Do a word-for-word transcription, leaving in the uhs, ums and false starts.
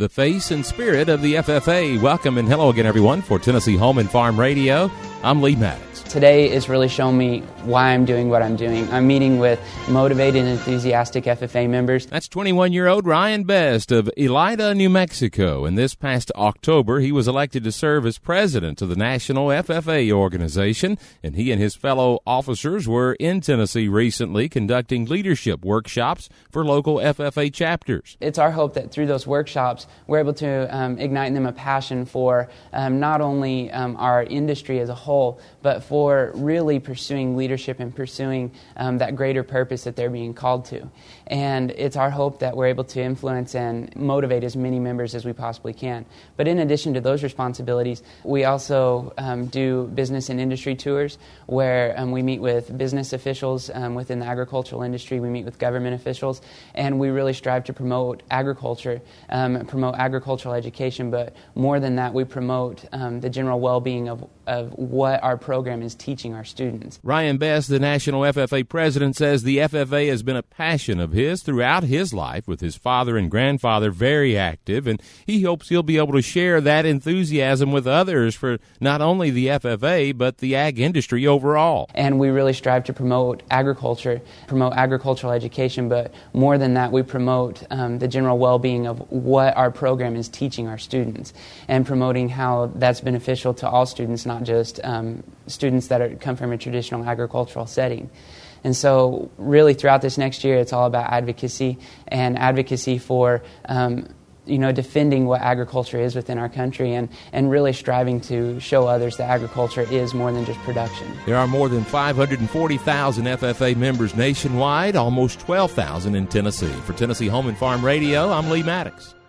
the face and spirit of the F F A. Welcome and hello again, everyone, for Tennessee Home and Farm Radio. I'm Lee Maddox. Today is really showing me why I'm doing what I'm doing. I'm meeting with motivated and enthusiastic F F A members. That's twenty-one-year-old Ryan Best of Elida, New Mexico. And this past October, he was elected to serve as president of the National F F A organization. And he and his fellow officers were in Tennessee recently conducting leadership workshops for local F F A chapters. It's our hope that through those workshops, we're able to um, ignite in them a passion for um, not only um, our industry as a whole, but for For really pursuing leadership and pursuing um, that greater purpose that they're being called to. And it's our hope that we're able to influence and motivate as many members as we possibly can. But in addition to those responsibilities, we also um, do business and industry tours where um, we meet with business officials um, within the agricultural industry, we meet with government officials, and we really strive to promote agriculture, um, promote agricultural education, but more than that, we promote um, the general well-being of, of what our program is teaching our students. Ryan Best, the National F F A president, says the F F A has been a passion of his throughout his life, with his father and grandfather very active, and he hopes he'll be able to share that enthusiasm with others for not only the F F A, but the ag industry overall. And we really strive to promote agriculture, promote agricultural education, but more than that, we promote um, the general well-being of what our program is teaching our students, and promoting how that's beneficial to all students, not just um, students that are, come from a traditional agricultural setting. And so really throughout this next year, it's all about advocacy, and advocacy for um, you know, defending what agriculture is within our country, and, and really striving to show others that agriculture is more than just production. There are more than five hundred forty thousand F F A members nationwide, almost twelve thousand in Tennessee. For Tennessee Home and Farm Radio, I'm Lee Maddox.